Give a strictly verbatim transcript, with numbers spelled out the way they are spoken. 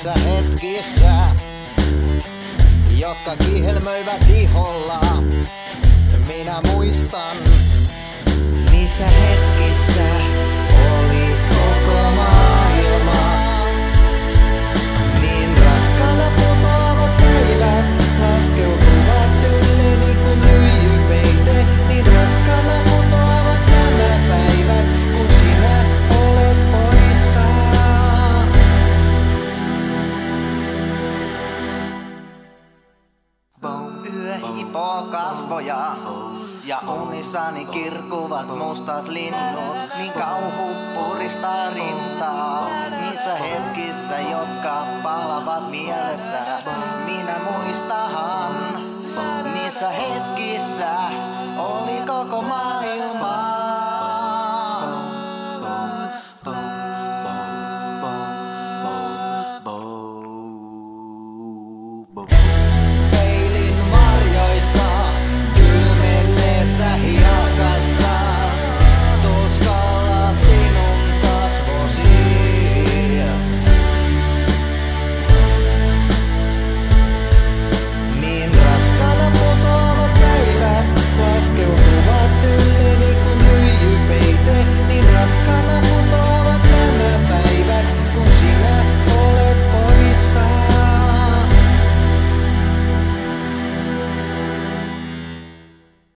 niissä hetkissä, jotka kihelmöivät iholla. Minä muistan, niissä hetkissä oli koko maailma. Niin raskaana putoavat päivät laskeutuvat ylleni kuin lyijypeite. Niin raskaana putoavat nämä päivät, kun sinä olet poissa. Yö hipoo kasvoja ja unissani kirkuvat mustat linnut. Niin kauhu puristaa rintaa niissä hetkissä, jotka palavat mielessä. Minä muistahan niissä hetkissä.